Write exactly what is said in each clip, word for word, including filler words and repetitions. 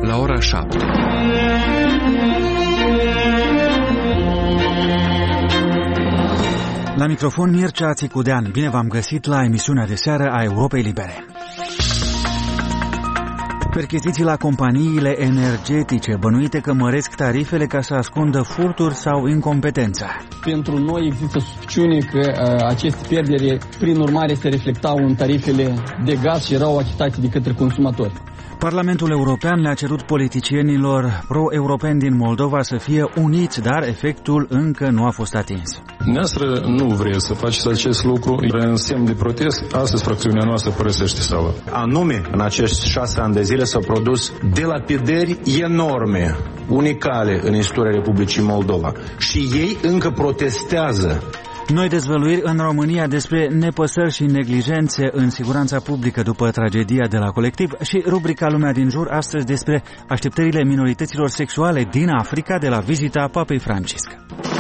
la ora șapte. La microfon Mircea Țicudean. Bine v-am găsit la emisiunea de seară a Europei Libere. Percheziții la companiile energetice bănuite că măresc tarifele ca să ascundă furturi sau incompetență. Pentru noi există suspiciune că uh, aceste pierderi, prin urmare, se reflectau în tarifele de gaz și erau achitate de către consumatori. Parlamentul European le-a cerut politicienilor pro-europeni din Moldova să fie uniți, dar efectul încă nu a fost atins. Noastră nu vrea să faceți acest lucru, în semn de protest, astăzi fracțiunea noastră părăsește sala. Anume, în acești șase ani de zile s-au produs delapidări enorme, unicale în istoria Republicii Moldova. Și ei încă protestează. Noi dezvăluiri în România despre nepăsări și neglijențe în siguranța publică după tragedia de la Colectiv și rubrica Lumea din jur astăzi despre așteptările minorităților sexuale din Africa de la vizita Papei Francisc.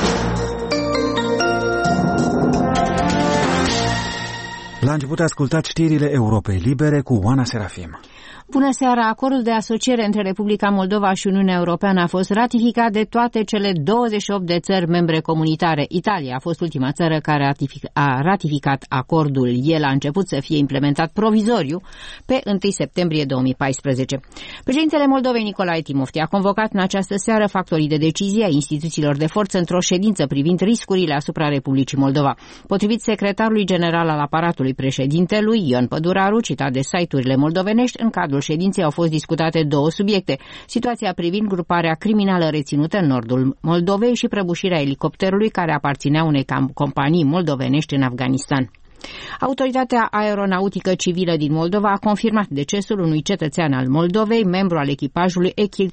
La început ascultați știrile Europei Libere cu Oana Serafim. Bună seara! Acordul de asociere între Republica Moldova și Uniunea Europeană a fost ratificat de toate cele douăzeci și opt de țări membre comunitare. Italia a fost ultima țară care a ratificat acordul. El a început să fie implementat provizoriu pe întâi septembrie două mii paisprezece. Președintele Moldovei Nicolae Timofti a convocat în această seară factorii de decizie a instituțiilor de forță într-o ședință privind riscurile asupra Republicii Moldova. Potrivit secretarului general al aparatului președintelui, Ion Păduraru, citat de site-urile moldovenești, în cadrul ședinței au fost discutate două subiecte: situația privind gruparea criminală reținută în nordul Moldovei și prăbușirea elicopterului care aparținea unei companii moldovenești în Afganistan. Autoritatea aeronautică civilă din Moldova a confirmat decesul unui cetățean al Moldovei, membru al echipajului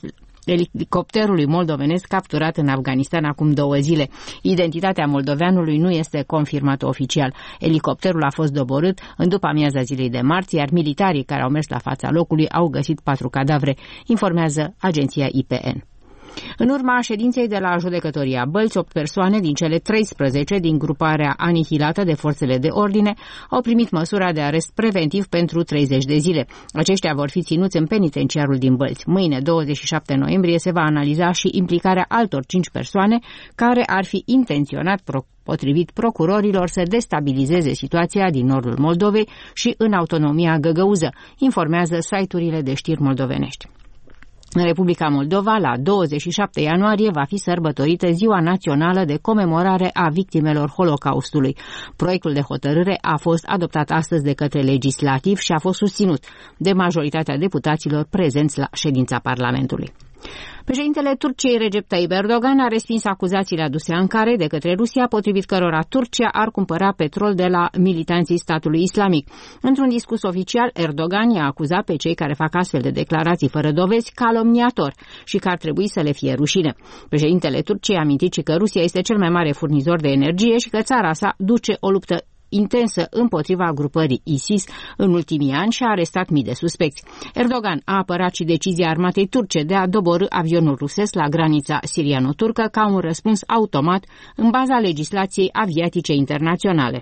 elicopterului moldovenesc capturat în Afganistan acum două zile. Identitatea moldoveanului nu este confirmată oficial. Elicopterul a fost doborât în după amiaza zilei de marți, iar militarii care au mers la fața locului au găsit patru cadavre, informează agenția I P N. În urma ședinței de la judecătoria Bălți, opt persoane din cele treisprezece din gruparea anihilată de forțele de ordine au primit măsura de arest preventiv pentru treizeci de zile. Aceștia vor fi ținuți în penitenciarul din Bălți. Mâine, douăzeci și șapte noiembrie, se va analiza și implicarea altor cinci persoane care ar fi intenționat, potrivit procurorilor, să destabilizeze situația din nordul Moldovei și în autonomia găgăuză, informează site-urile de știri moldovenești. În Republica Moldova, la douăzeci și șapte ianuarie, va fi sărbătorită Ziua Națională de Comemorare a Victimelor Holocaustului. Proiectul de hotărâre a fost adoptat astăzi de către legislativ și a fost susținut de majoritatea deputaților prezenți la ședința Parlamentului. Președintele Turciei Recep Tayyip Erdogan a respins acuzațiile aduse Ankarei de către Rusia, potrivit cărora Turcia ar cumpăra petrol de la militanții statului islamic. Într-un discurs oficial, Erdogan i-a acuzat pe cei care fac astfel de declarații fără dovezi calomniator și că ar trebui să le fie rușine. Președintele Turciei a amintit și că Rusia este cel mai mare furnizor de energie și că țara sa duce o luptă intensă împotriva grupării ISIS în ultimii ani și a arestat mii de suspecți. Erdogan a apărat și decizia armatei turce de a doborî avionul rusesc la granița siriano-turcă ca un răspuns automat în baza legislației aviatice internaționale.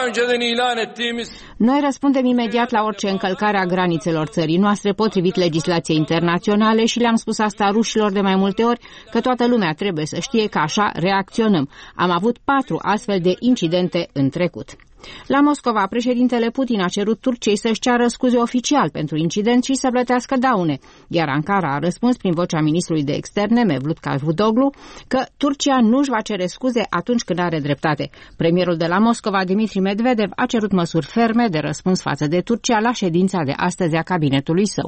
Noi răspundem imediat la orice încălcare a granițelor țării noastre potrivit legislației internaționale și le-am spus asta rușilor de mai multe ori, că toată lumea trebuie să știe că așa reacționăm. Am avut patru astfel de incidente în trecut. La Moscova, președintele Putin a cerut Turciei să-și ceară scuze oficial pentru incident și să plătească daune, iar Ankara a răspuns prin vocea ministrului de externe, Mevlut Cavusoglu, că Turcia nu își va cere scuze atunci când are dreptate. Premierul de la Moscova, Dmitri Medvedev, a cerut măsuri ferme de răspuns față de Turcia la ședința de astăzi a cabinetului său.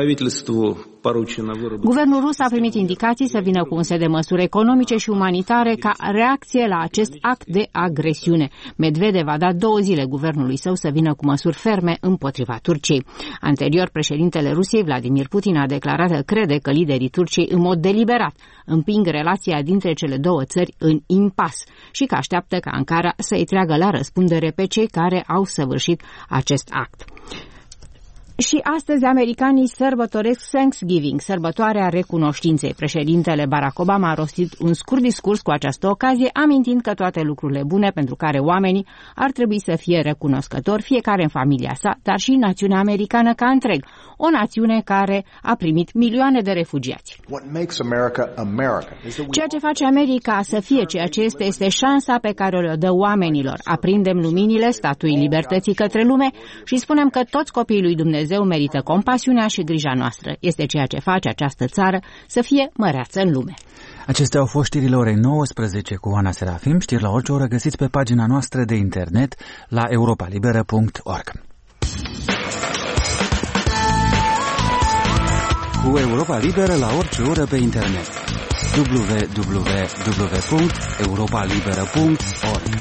Guvernul rus a primit indicații să vină cu un set de măsuri economice și umanitare ca reacție la acest act de agresiune. Medvedev a dat două zile guvernului său să vină cu măsuri ferme împotriva Turciei. Anterior, președintele Rusiei, Vladimir Putin, a declarat că crede că liderii Turciei în mod deliberat împing relația dintre cele două țări în impas și că așteaptă ca Ankara să îi treagă la răspundere pe cei care au săvârșit acest act. Și astăzi americanii sărbătoresc Thanksgiving, sărbătoarea recunoștinței. Președintele Barack Obama a rostit un scurt discurs cu această ocazie, amintind că toate lucrurile bune pentru care oamenii ar trebui să fie recunoscători, fiecare în familia sa, dar și națiunea americană ca întreg, o națiune care a primit milioane de refugiați. Ceea ce face America să fie ceea ce este, este șansa pe care o dă oamenilor. Aprindem luminile statuii libertății către lume și spunem că toți copiii lui Dumnezeu merită compasiunea și grija noastră. Este ceea ce face această țară să fie măreață în lume. Acestea au fost știrile orei nouăsprezece cu Ana Serafim. Știri la orice oră găsiți pe pagina noastră de internet la europa liberă punct org. Cu Europa Liberă la orice oră pe internet. w w w punct europa liberă punct org.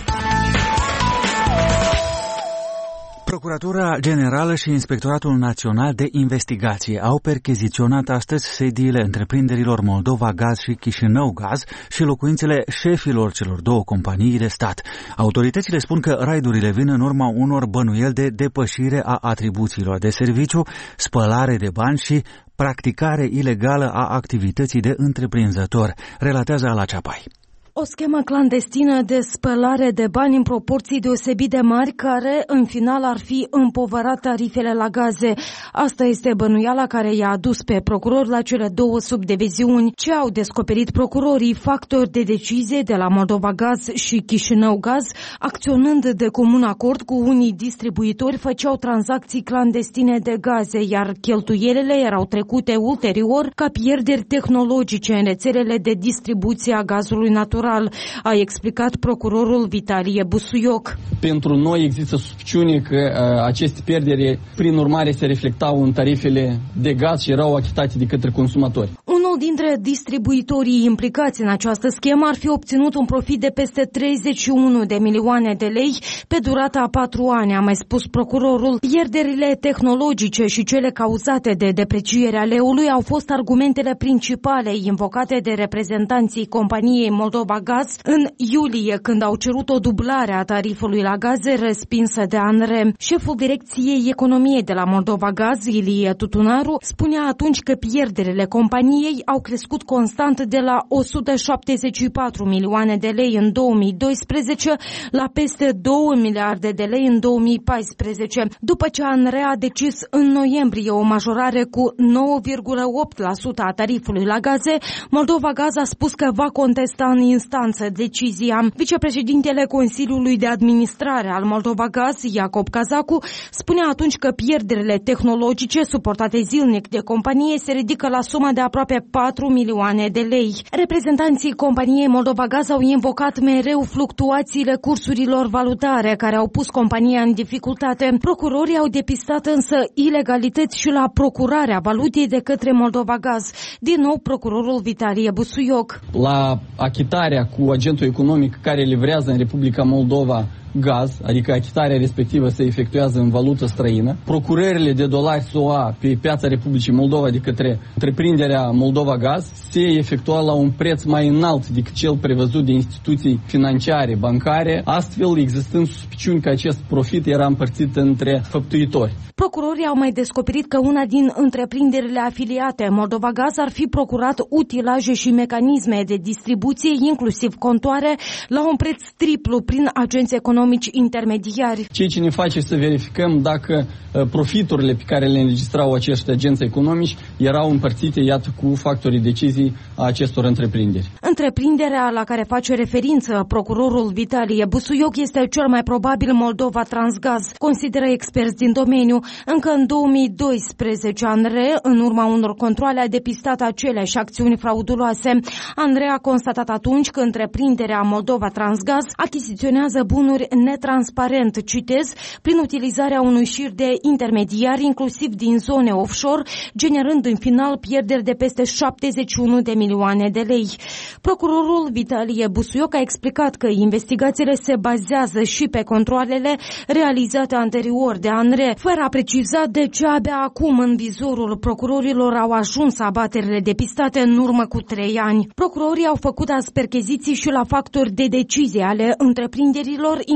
Procuratura Generală și Inspectoratul Național de Investigație au percheziționat astăzi sediile întreprinderilor Moldova Gaz și Chișinău Gaz și locuințele șefilor celor două companii de stat. Autoritățile spun că raidurile vin în urma unor bănuieli de depășire a atribuțiilor de serviciu, spălare de bani și practicare ilegală a activității de întreprinzător, relatează Ala Ceapai. O schemă clandestină de spălare de bani în proporții deosebit de mari, care în final ar fi împovărat tarifele la gaze. Asta este bănuiala care i-a adus pe procuror la cele două subdiviziuni. Ce au descoperit procurorii, factori de decizie de la Moldova Gaz și Chișinău Gaz, acționând de comun acord cu unii distribuitori, făceau tranzacții clandestine de gaze, iar cheltuielile erau trecute ulterior ca pierderi tehnologice în rețelele de distribuție a gazului natural, a explicat procurorul Vitalie Busuioc. Pentru noi există suspiciune că uh, aceste pierderi, prin urmare, se reflectau în tarifele de gaz și erau achitate de către consumatori. Unul dintre distribuitorii implicați în această schemă ar fi obținut un profit de peste treizeci și unu de milioane de lei pe durata a patru ani, a mai spus procurorul. Pierderile tehnologice și cele cauzate de deprecierea leului au fost argumentele principale invocate de reprezentanții companiei Moldova Gaz în iulie, când au cerut o dublare a tarifului la gaze respinsă de ANRE. Șeful Direcției Economiei de la Moldova Gaz, Ilie Tutunaru, spunea atunci că pierderile companiei au crescut constant de la o sută șaptezeci și patru milioane de lei în două mii doisprezece la peste două miliarde de lei în două mii paisprezece, după ce ANRE a decis în noiembrie o majorare cu nouă virgulă opt la sută a tarifului la gaze. Moldova Gaz a spus că va contesta în instanță decizia. Vicepreședintele Consiliului de Administrare al Moldova Gaz, Iacob Cazacu, spunea atunci că pierderile tehnologice suportate zilnic de companie se ridică la suma de aproape patru milioane de lei. Reprezentanții companiei Moldova Gaz au invocat mereu fluctuațiile cursurilor valutare care au pus compania în dificultate. Procurorii au depistat însă ilegalități și la procurarea valutei de către Moldova Gaz. Din nou, procurorul Vitalie Busuioc. La achitarea cu agentul economic care livrează în Republica Moldova gaz, adică achitarea respectivă se efectuează în valută străină. Procurările de dolari S U A pe piața Republicii Moldova de către întreprinderea Moldova Gaz se efectua la un preț mai înalt decât cel prevăzut de instituții financiare, bancare, astfel existând suspiciuni că acest profit era împărțit între făptuitori. Procurorii au mai descoperit că una din întreprinderile afiliate Moldova Gaz ar fi procurat utilaje și mecanisme de distribuție, inclusiv contoare, la un preț triplu prin agenți economici intermediari. Ceea ce ne face să verificăm dacă profiturile pe care le înregistrau acești agenți economici erau împărțite, iată, cu factorii decizii a acestor întreprinderi. Întreprinderea la care face referință procurorul Vitalie Busuioc este cel mai probabil Moldova Transgaz, consideră experți din domeniu. Încă în două mii doisprezece, ANRE, în urma unor controale, a depistat aceleași acțiuni frauduloase. ANRE a constatat atunci că întreprinderea Moldova Transgaz achiziționează bunuri netransparent, citez, prin utilizarea unui șir de intermediari, inclusiv din zone offshore, generând în final pierderi de peste șaptezeci și unu de milioane de lei. Procurorul Vitalie Busuioc a explicat că investigațiile se bazează și pe controalele realizate anterior de ANRE, fără a preciza de ce abia acum în vizorul procurorilor au ajuns abaterile depistate în urmă cu trei ani. Procurorii au făcut azi percheziții și la factori de decizie ale întreprinderilor,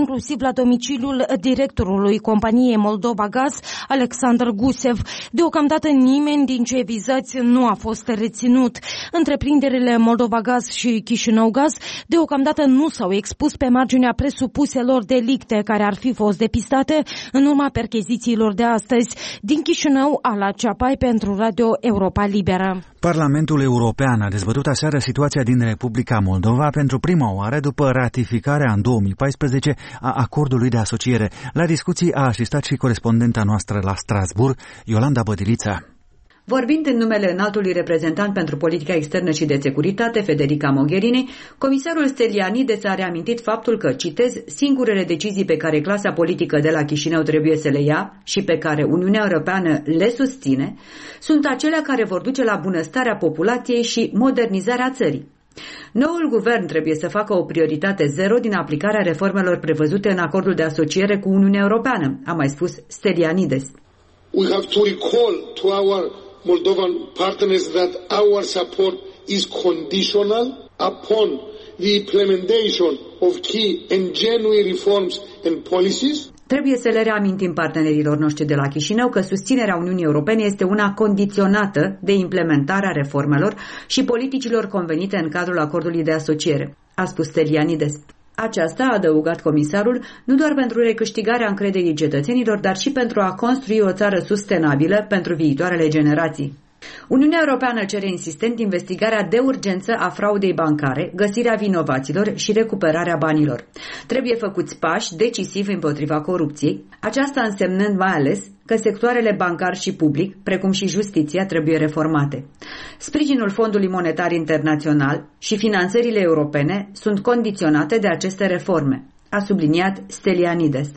inclusiv la domiciliul directorului companiei Moldova Gaz, Alexandru Gusev. Deocamdată nimeni din cei vizați nu a fost reținut. Întreprinderile Moldova Gaz și Chișinău Gaz deocamdată nu s-au expus pe marginea presupuselor delicte care ar fi fost depistate în urma perchezițiilor de astăzi. Din Chișinău, Ala Ceapai pentru Radio Europa Liberă. Parlamentul European a dezbătut aseară situația din Republica Moldova pentru prima oară după ratificarea în două mii paisprezece a acordului de asociere. La discuții a asistat și corespondenta noastră la Strasbourg, Iolanda Bădiliță. Vorbind în numele înaltului reprezentant pentru politica externă și de securitate, Federica Mogherini, comisarul Stylianides a reamintit faptul că, citez, singurele decizii pe care clasa politică de la Chișinău trebuie să le ia și pe care Uniunea Europeană le susține, sunt acelea care vor duce la bunăstarea populației și modernizarea țării. Noul guvern trebuie să facă o prioritate zero din aplicarea reformelor prevăzute în acordul de asociere cu Uniunea Europeană, a mai spus Stylianides. We have to recall to our Moldovan partners that our support is conditional upon the implementation of key and genuine reforms and policies. Trebuie să le reamintim partenerilor noștri de la Chișinău că susținerea Uniunii Europene este una condiționată de implementarea reformelor și politicilor convenite în cadrul acordului de asociere, a spus Stylianides. Aceasta, a adăugat comisarul, nu doar pentru recâștigarea încrederii cetățenilor, dar și pentru a construi o țară sustenabilă pentru viitoarele generații. Uniunea Europeană cere insistent investigarea de urgență a fraudei bancare, găsirea vinovaților și recuperarea banilor. Trebuie făcuți pași decisivi împotriva corupției, aceasta însemnând mai ales că sectoarele bancar și public, precum și justiția, trebuie reformate. Sprijinul Fondului Monetar Internațional și finanțările europene sunt condiționate de aceste reforme, a subliniat Stylianides.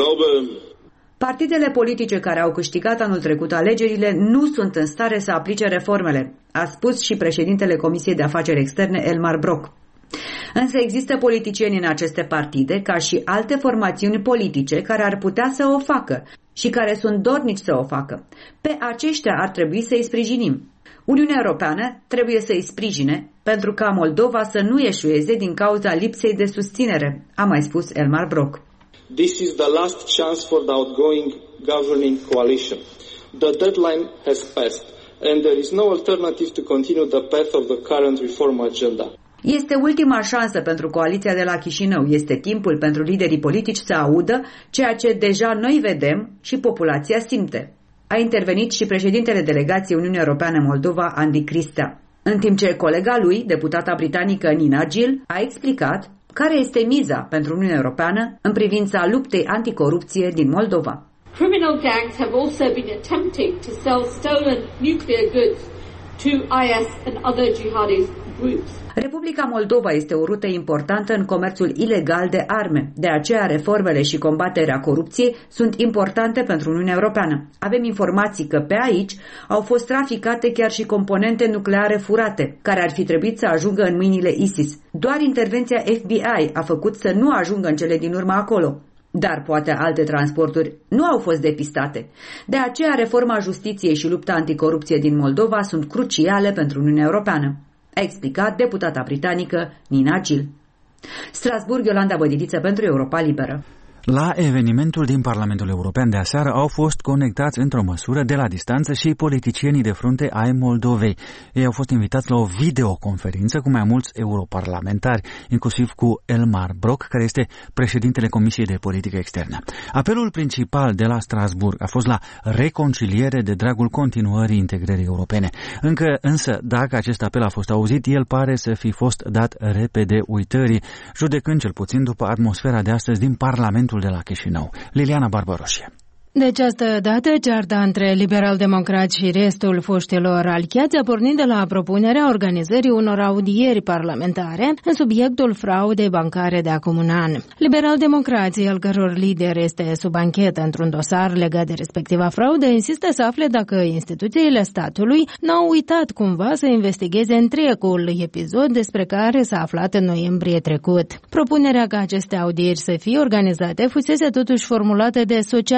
Partidele politice care au câștigat anul trecut alegerile nu sunt în stare să aplice reformele, a spus și președintele Comisiei de Afaceri Externe Elmar Brok. Însă există politicieni în aceste partide, ca și alte formațiuni politice, care ar putea să o facă și care sunt dornici să o facă. Pe aceștia ar trebui să îi sprijinim. Uniunea Europeană trebuie să îi sprijine pentru ca Moldova să nu eșueze din cauza lipsei de susținere, a mai spus Elmar Brok. This is the last chance for the outgoing governing coalition. The deadline has passed and there is no alternative to continue the path of the current reform agenda. Este ultima șansă pentru coaliția de la Chișinău. Este timpul pentru liderii politici să audă ceea ce deja noi vedem și populația simte. A intervenit și președintele delegației Uniunii Europeană Moldova, Andy Cristea. În timp ce colega lui, deputata britanică Nina Gill, a explicat care este miza pentru Uniunea Europeană în privința luptei anticorupție din Moldova. Criminal gangs have also been attempting to sell stolen nuclear goods to I S and other jihadist groups. Republica Moldova este o rută importantă în comerțul ilegal de arme. De aceea, reformele și combaterea corupției sunt importante pentru Uniunea Europeană. Avem informații că pe aici au fost traficate chiar și componente nucleare furate, care ar fi trebuit să ajungă în mâinile ISIS. Doar intervenția F B I a făcut să nu ajungă în cele din urmă acolo. Dar poate alte transporturi nu au fost depistate. De aceea, reforma justiției și lupta anticorupție din Moldova sunt cruciale pentru Uniunea Europeană, a explicat deputata britanică Nina Gill. Strasbourg, Iolanda Bădiliță pentru Europa Liberă. La evenimentul din Parlamentul European de aseară au fost conectați într-o măsură de la distanță și politicienii de frunte ai Moldovei. Ei au fost invitați la o videoconferință cu mai mulți europarlamentari, inclusiv cu Elmar Brok, care este președintele Comisiei de Politică Externă. Apelul principal de la Strasbourg a fost la reconciliere de dragul continuării integrării europene. Încă însă, dacă acest apel a fost auzit, el pare să fi fost dat repede uitării, judecând cel puțin după atmosfera de astăzi din Parlamentul de la Chișinău. Liliana Barbaroșie. De această dată, cearta între liberal-democrați și restul foștilor aliați a pornit de la propunerea organizării unor audieri parlamentare în subiectul fraudei bancare de acum un an. Liberal-democrații, al căror lider este sub anchetă într-un dosar legat de respectiva fraudă, insistă să afle dacă instituțiile statului n-au uitat cumva să investigheze întregul episod despre care s-a aflat în noiembrie trecut. Propunerea ca aceste audieri să fie organizate fusese totuși formulată de socialiști,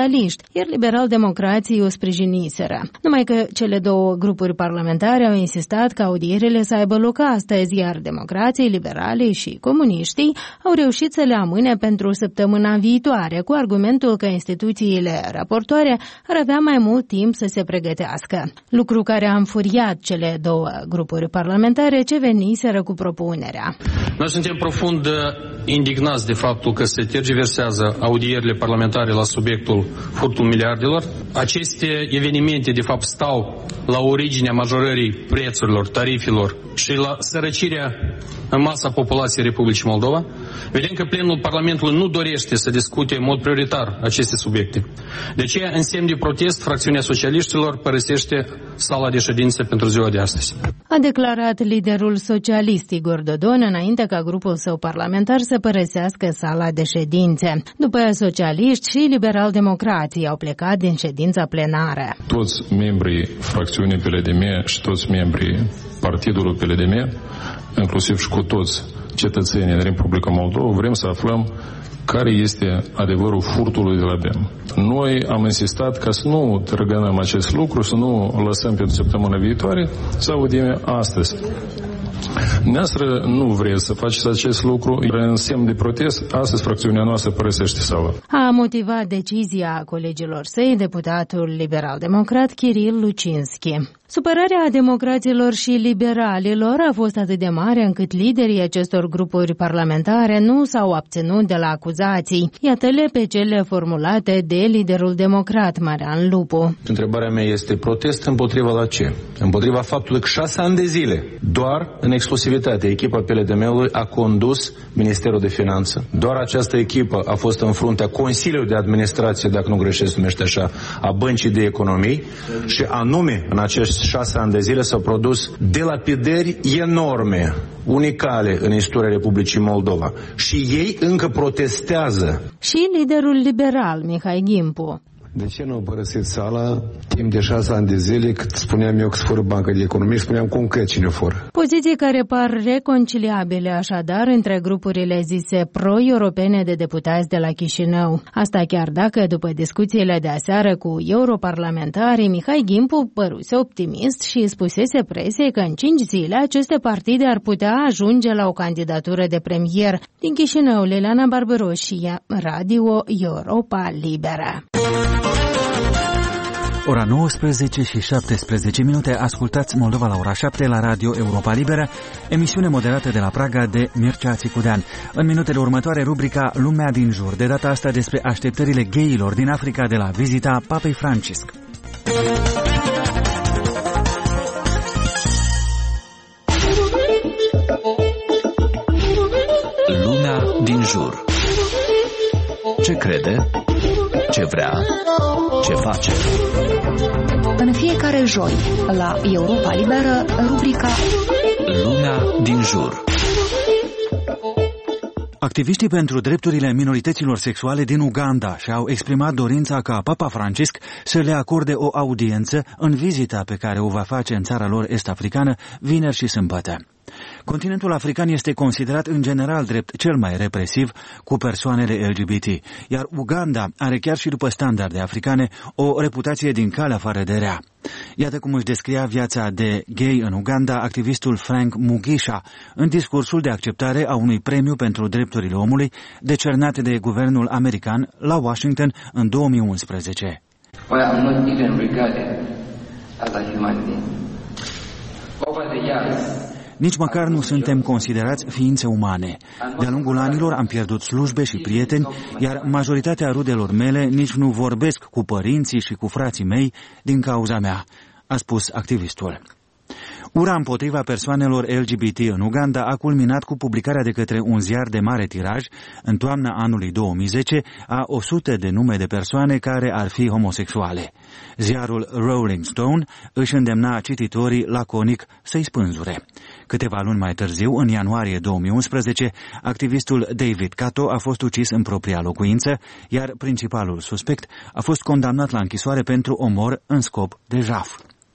iar liberal-democrații o sprijiniseră. Numai că cele două grupuri parlamentare au insistat ca audierile să aibă loc astăzi, iar democrații, liberalii și comuniștii au reușit să le amâne pentru săptămâna viitoare, cu argumentul că instituțiile raportoare ar avea mai mult timp să se pregătească. Lucru care a înfuriat cele două grupuri parlamentare ce veniseră cu propunerea. Noi suntem profund indignați de faptul că se tergiversează audierile parlamentare la subiectul furtul miliardelor. Aceste evenimente, de fapt, stau la originea majorării prețurilor, tarifelor și la sărăcirea în masa populației Republicii Moldova. Vedem că plenul Parlamentului nu dorește să discute în mod prioritar aceste subiecte. De aceea, în semn de protest, fracțiunea socialiștilor părăsește sala de ședințe pentru ziua de astăzi. A declarat liderul socialist Igor Dodon înainte ca grupul său parlamentar să părăsească sala de ședințe. După socialiști și liberal-democrații au plecat din ședința plenară. Toți membrii fracțiunii P L D M și toți membrii partidului P L D M, inclusiv și cu toți cetățenii din Republica Moldova, vrem să aflăm care este adevărul furtului de la B E M. Noi am insistat ca să nu tărăgănăm acest lucru, să nu lăsăm pentru săptămâna viitoare, să audiem astăzi. Noastră nu vreți să faceți acest lucru, în semn de protest, astăzi fracțiunea noastră părăsește sala. A motivat decizia colegilor săi deputatul liberal-democrat Kiril Lucinski. Supărarea democraților și liberalilor a fost atât de mare încât liderii acestor grupuri parlamentare nu s-au abținut de la acuzații. Iată-le pe cele formulate de liderul democrat Marian Lupu. Întrebarea mea este protest împotriva la ce? Împotriva faptului că șase ani de zile, doar în exclusivitate, echipa P L D M-ului a condus Ministerul de Finanțe. Doar această echipă a fost în fruntea Consiliului de Administrație, dacă nu greșesc, numește așa, a Băncii de Economii și anume în acești șase ani de zile s-au produs delapidări enorme, unicale în istoria Republicii Moldova. Și ei încă protestează. Și liderul liberal, Mihai Gimpu. De ce nu părăsiți sala timp de șase ani de zile, cât spuneam eu că se fură Banca de Economie, spuneam concret cine fură? Poziții care par reconciliabile așadar între grupurile zise pro-europene de deputați de la Chișinău. Asta chiar dacă, după discuțiile de aseară cu europarlamentarii, Mihai Gimpu păruse optimist și spusese presiei că în cinci zile aceste partide ar putea ajunge la o candidatură de premier. Din Chișinău, Liliana Barbaroșia, Radio Europa Liberă. Ora nouăsprezece și șaptesprezece minute, ascultați Moldova la ora șapte la Radio Europa Liberă, emisiune moderată de la Praga de Mircea Țicudean. În minutele următoare, rubrica Lumea din jur, de data asta despre așteptările gayilor din Africa de la vizita Papei Francisc. Lumea din jur. Ce crede? Ce vrea? Ce face? În fiecare joi, la Europa Liberă, rubrica Lumea din jur. Activiștii pentru drepturile minorităților sexuale din Uganda și-au exprimat dorința ca Papa Francisc să le acorde o audiență în vizita pe care o va face în țara lor est-africană vineri și sâmbătă. Continentul african este considerat în general drept cel mai represiv cu persoanele L G B T, iar Uganda are chiar și după standarde africane o reputație din calea afară de rea. Iată cum își descria viața de gay în Uganda activistul Frank Mugisha în discursul de acceptare a unui premiu pentru drepturile omului decernat de guvernul american la Washington în două mii unsprezece. Well, I'm not even regarded as a human being. Over the years, nici măcar nu suntem considerați ființe umane. De-a lungul anilor am pierdut slujbe și prieteni, iar majoritatea rudelor mele nici nu vorbesc cu părinții și cu frații mei din cauza mea, a spus activistul. Ura împotriva persoanelor L G B T în Uganda a culminat cu publicarea de către un ziar de mare tiraj în toamna anului două mii zece a o sută de nume de persoane care ar fi homosexuale. Ziarul Rolling Stone își îndemna cititorii laconic să-i spânzure. Câteva luni mai târziu, în ianuarie două mii unsprezece, activistul David Kato a fost ucis în propria locuință, iar principalul suspect a fost condamnat la închisoare pentru omor în scop de jaf.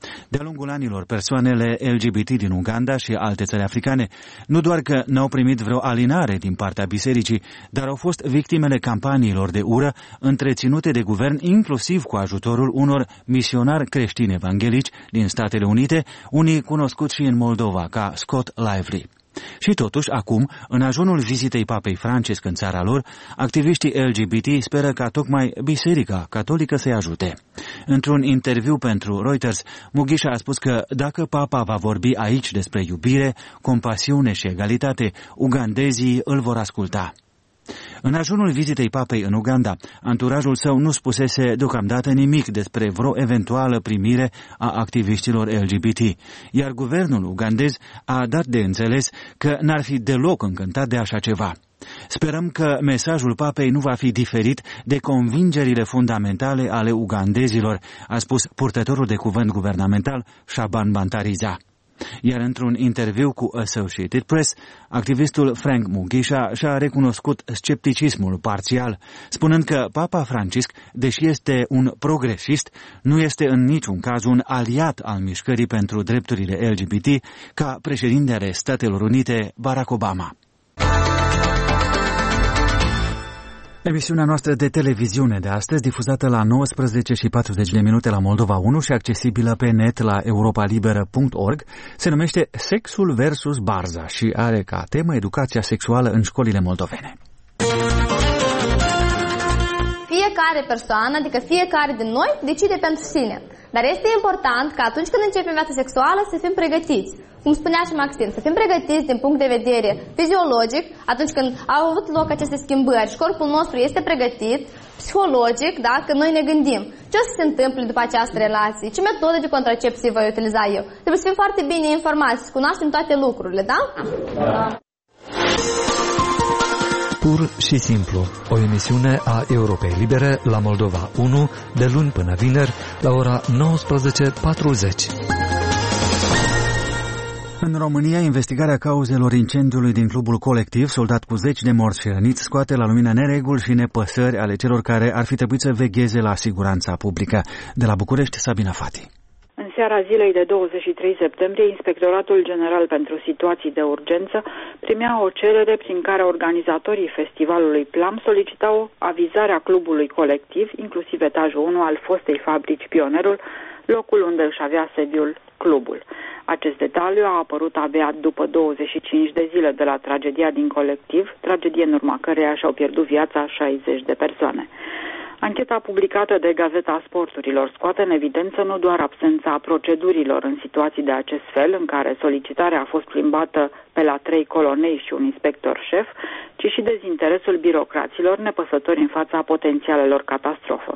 De-a lungul anilor, persoanele L G B T din Uganda și alte țări africane nu doar că n-au primit vreo alinare din partea bisericii, dar au fost victimele campaniilor de ură întreținute de guvern, inclusiv cu ajutorul unor misionari creștini evanghelici din Statele Unite, unii cunoscuți și în Moldova ca Scott Lively. Și totuși, acum, în ajunul vizitei Papei Francisc în țara lor, activiștii L G B T speră ca tocmai Biserica Catolică să-i ajute. Într-un interviu pentru Reuters, Mugisha a spus că dacă Papa va vorbi aici despre iubire, compasiune și egalitate, ugandezii îl vor asculta. În ajunul vizitei papei în Uganda, anturajul său nu spusese deocamdată nimic despre vreo eventuală primire a activiștilor L G B T, iar guvernul ugandez a dat de înțeles că n-ar fi deloc încântat de așa ceva. Sperăm că mesajul papei nu va fi diferit de convingerile fundamentale ale ugandezilor, a spus purtătorul de cuvânt guvernamental Shaban Bantariza. Iar într-un interviu cu Associated Press, activistul Frank Mugisha și-a recunoscut scepticismul parțial, spunând că Papa Francisc, deși este un progresist, nu este în niciun caz un aliat al mișcării pentru drepturile L G B T, ca președintele Statelor Unite Barack Obama. Emisiunea noastră de televiziune de astăzi, difuzată la nouăsprezece și patruzeci de minute la Moldova unu și accesibilă pe net la europa liberă punct org, se numește Sexul versus Barza și are ca temă educația sexuală în școlile moldovene. Fiecare persoană, adică fiecare din noi, decide pentru sine. Dar este important că atunci când începem viața sexuală să fim pregătiți. Cum spunea și Maxim, să fim pregătiți din punct de vedere fiziologic, atunci când au avut loc aceste schimbări și corpul nostru este pregătit, psihologic, da, că noi ne gândim ce o să se întâmple după această relație, ce metodă de contracepție voi utiliza eu. Trebuie să fim foarte bine informați, să cunoaștem toate lucrurile, da? Da. Pur și simplu, o emisiune a Europei Libere la Moldova unu, de luni până vineri, la ora nouăsprezece patruzeci. În România, investigarea cauzelor incendiului din clubul Colectiv, soldat cu zeci de morți și răniți, scoate la lumină nereguli și nepăsări ale celor care ar fi trebuit să vegheze la siguranța publică. De la București, Sabina Fati. În seara zilei de douăzeci și trei septembrie, Inspectoratul General pentru Situații de Urgență primea o cerere prin care organizatorii festivalului Plam solicitau avizarea clubului Colectiv, inclusiv etajul unu al fostei fabrici Pionerul, locul unde își avea sediul clubul. Acest detaliu a apărut abia după douăzeci și cinci de zile de la tragedia din Colectiv, tragedie în urma căreia și-au pierdut viața șaizeci de persoane. Ancheta publicată de Gazeta Sporturilor scoate în evidență nu doar absența procedurilor în situații de acest fel, în care solicitarea a fost plimbată pe la trei colonei și un inspector șef, ci și dezinteresul birocraților nepăsători în fața potențialelor catastrofă.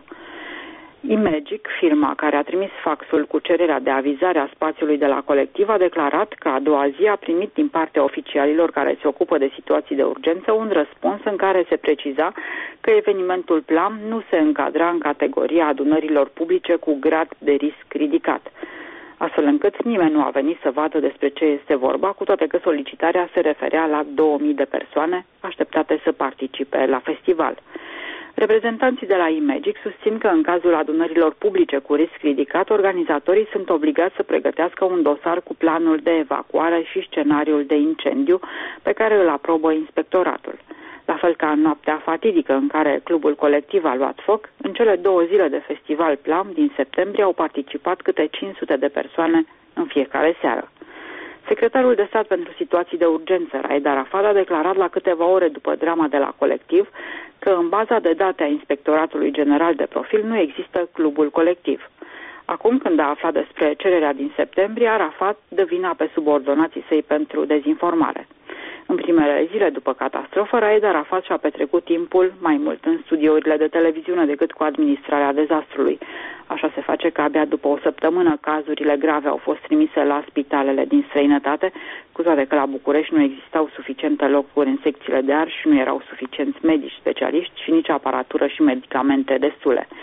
Imagic, firma care a trimis faxul cu cererea de avizare a spațiului de la Colectiv, a declarat că a doua zi a primit din partea oficialilor care se ocupă de situații de urgență un răspuns în care se preciza că evenimentul Plam nu se încadra în categoria adunărilor publice cu grad de risc ridicat, astfel încât nimeni nu a venit să vadă despre ce este vorba, cu toate că solicitarea se referea la două mii de persoane așteptate să participe la festival. Reprezentanții de la Imagic susțin că în cazul adunărilor publice cu risc ridicat, organizatorii sunt obligați să pregătească un dosar cu planul de evacuare și scenariul de incendiu pe care îl aprobă inspectoratul. La fel ca în noaptea fatidică în care clubul Colectiv a luat foc, în cele două zile de festival Plam din septembrie au participat câte cinci sute de persoane în fiecare seară. Secretarul de stat pentru situații de urgență, Raed Arafat, a declarat la câteva ore după drama de la Colectiv că în baza de date a Inspectoratului General de Profil nu există clubul Colectiv. Acum, când a aflat despre cererea din septembrie, Arafat dă vina pe subordonații săi pentru dezinformare. În primele zile după catastrofă, Raed Arafat și-a petrecut timpul mai mult în studiourile de televiziune decât cu administrarea dezastrului. Așa se face că abia după o săptămână cazurile grave au fost trimise la spitalele din străinătate, cu toate că la București nu existau suficiente locuri în secțiile de arși și nu erau suficienți medici specialiști și nici aparatură și medicamente destule.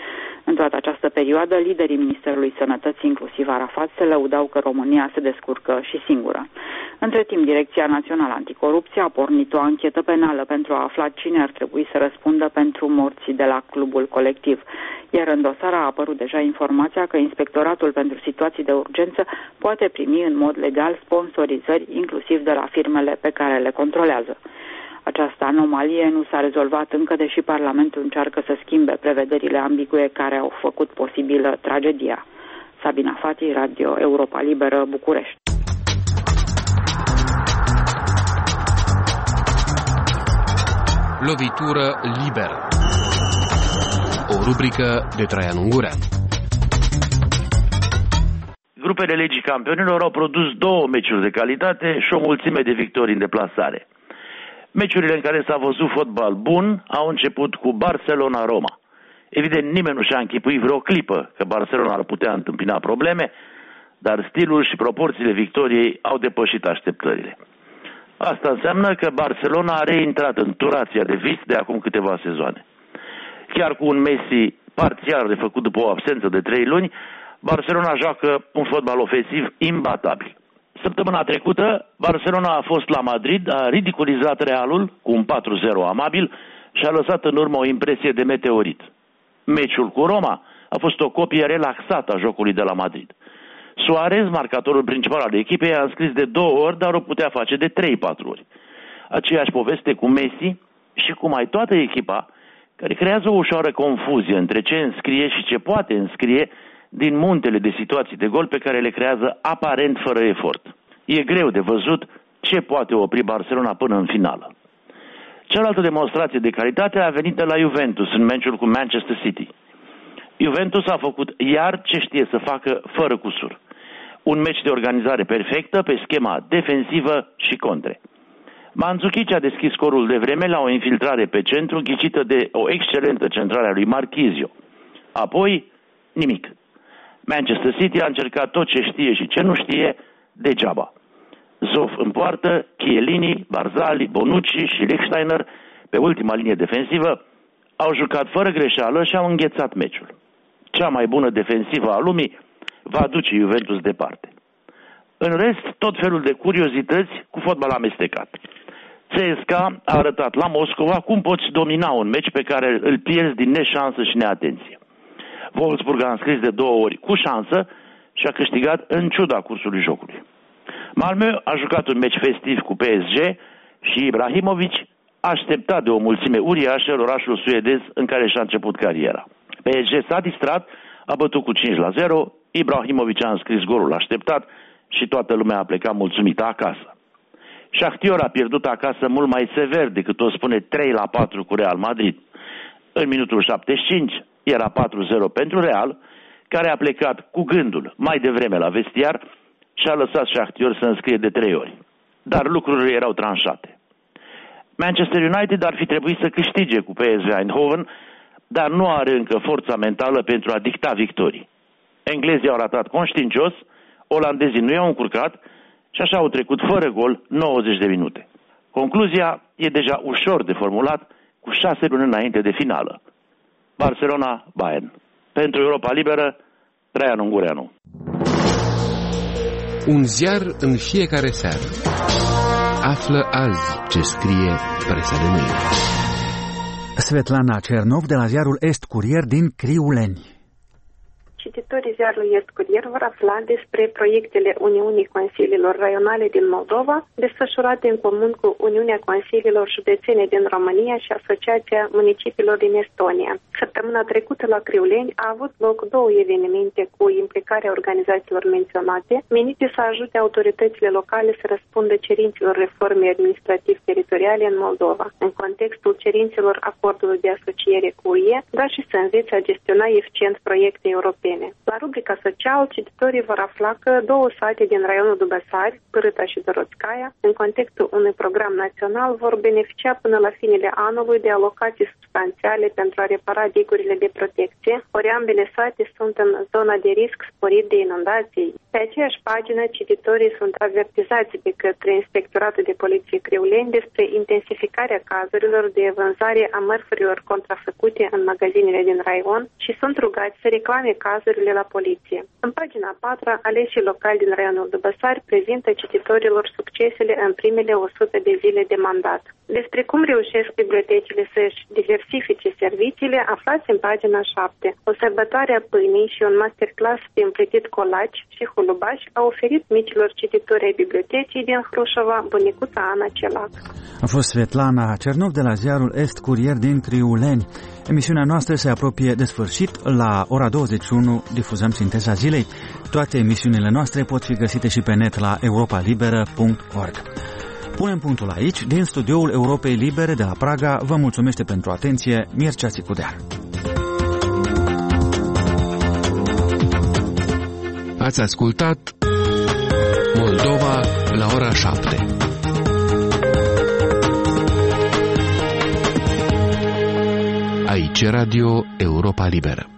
În toată această perioadă, liderii Ministerului Sănătății, inclusiv Arafat, se lăudau că România se descurcă și singură. Între timp, Direcția Națională Anticorupție a pornit o anchetă penală pentru a afla cine ar trebui să răspundă pentru morții de la clubul colectiv. Iar în dosar a apărut deja informația că Inspectoratul pentru Situații de Urgență poate primi în mod legal sponsorizări, inclusiv de la firmele pe care le controlează. Această anomalie nu s-a rezolvat încă, deși Parlamentul încearcă să schimbe prevederile ambigue care au făcut posibilă tragedia. Sabina Fati, Radio Europa Liberă, București. Lovitură liberă. O rubrică de Traian Ungureanu. Grupele Legii Campionilor au produs două meciuri de calitate și o mulțime de victorii în deplasare. Meciurile în care s-a văzut fotbal bun au început cu Barcelona-Roma. Evident, nimeni nu și-a închipuit vreo clipă că Barcelona ar putea întâmpina probleme, dar stilul și proporțiile victoriei au depășit așteptările. Asta înseamnă că Barcelona a reintrat în turația de vis de acum câteva sezoane. Chiar cu un Messi parțial refăcut după o absență de trei luni, Barcelona joacă un fotbal ofensiv imbatabil. Săptămâna trecută, Barcelona a fost la Madrid, a ridiculizat Realul cu un patru zero amabil și a lăsat în urmă o impresie de meteorit. Meciul cu Roma a fost o copie relaxată a jocului de la Madrid. Suarez, marcatorul principal al echipei, a înscris de două ori, dar o putea face de trei patru ori. Aceeași poveste cu Messi și cu mai toată echipa, care creează o ușoară confuzie între ce înscrie și ce poate înscrie din muntele de situații de gol pe care le creează aparent fără efort. E greu de văzut ce poate opri Barcelona până în finală. Cealaltă demonstrație de calitate a venit de la Juventus în meciul cu Manchester City. Juventus a făcut iar ce știe să facă fără cusur. Un meci de organizare perfectă pe schema defensivă și contre. Mandzukic a deschis scorul de vreme la o infiltrare pe centru ghicită de o excelentă centrare a lui Marchisio. Apoi, nimic. Manchester City a încercat tot ce știe și ce nu știe degeaba. Zoff în poartă, Chiellini, Barzali, Bonucci și Lichtsteiner pe ultima linie defensivă au jucat fără greșeală și au înghețat meciul. Cea mai bună defensivă a lumii va duce Juventus departe. În rest, tot felul de curiozități cu fotbal amestecat. C S K A a arătat la Moscova cum poți domina un meci pe care îl pierzi din neșansă și neatenție. Wolfsburg a înscris de două ori cu șansă și a câștigat în ciuda cursului jocului. Malmö a jucat un meci festiv cu P S G și Ibrahimovic a așteptat de o mulțime uriașă în orașul suedez în care și-a început cariera. P S G s-a distrat, a bătut cu cinci la zero, Ibrahimovic a înscris golul așteptat și toată lumea a plecat mulțumită acasă. Shakhtar a pierdut acasă mult mai sever decât o spune trei la patru cu Real Madrid. În minutul șaptezeci și cinci era patru zero pentru Real, care a plecat cu gândul mai devreme la vestiar și a lăsat Shakhtar să înscrie de trei ori. Dar lucrurile erau tranșate. Manchester United ar fi trebuit să câștige cu P S V Eindhoven, dar nu are încă forța mentală pentru a dicta victorii. Englezii au ratat conștiincios, olandezii nu i-au încurcat și așa au trecut fără gol nouăzeci de minute. Concluzia e deja ușor de formulat cu șase luni înainte de finală. Barcelona-Bayern. Pentru Europa Liberă, Traian Ungureanu. Un ziar în fiecare seară. Află azi ce scrie presa de mâine. Svetlana Cernov de la ziarul Est Curier din Criuleni. Cititorii ziarului Est Curier vor afla despre proiectele Uniunii Consiliilor Raionale din Moldova, desfășurate în comun cu Uniunea Consiliilor Județene din România și Asociația Municipiilor din Estonia. Săptămâna trecută la Criuleni a avut loc două evenimente cu implicarea organizațiilor menționate, menite să ajute autoritățile locale să răspundă cerințelor reformei administrativ-teritoriale în Moldova, în contextul cerințelor acordului de asociere cu U E, dar și să învețe a gestiona eficient proiecte europene. europene. La rubrica social, cititorii vor afla că două sate din raionul Dubăsari, Pârâta și Doroțcaia, în contextul unui program național, vor beneficia până la finele anului de alocații substanțiale pentru a repara digurile de protecție, ori ambele sate sunt în zona de risc sporit de inundații. Pe aceeași pagină, cititorii sunt avertizați de către Inspectoratul de Poliție Crăuleni despre intensificarea cazurilor de vânzare a mărfurilor contrafăcute în magazinele din raion și sunt rugați să reclame cazurile la poliție. În pagina a patra, aleșii locali din raionul Dubăsari prezintă cititorilor succesele în primele o sută de zile de mandat. Despre cum reușesc bibliotecile să-și diversifice serviciile, aflați în pagina șapte. O sărbătoare a pâinii și un masterclass de împletit colaci și hulubași a oferit micilor cititori ai bibliotecii din Hrușova bunicuța Ana Celac. A fost Svetlana Cernov de la ziarul Est Curier din Criuleni. Emisiunea noastră se apropie de sfârșit. La ora douăzeci și unu difuzăm Sinteza Zilei. Toate emisiunile noastre pot fi găsite și pe net la europa liberă punct org. Punem punctul aici. Din studioul Europei Libere de la Praga vă mulțumește pentru atenție Mircea Țicudean. Ați ascultat Moldova la ora șapte. Aici Radio Europa Liberă.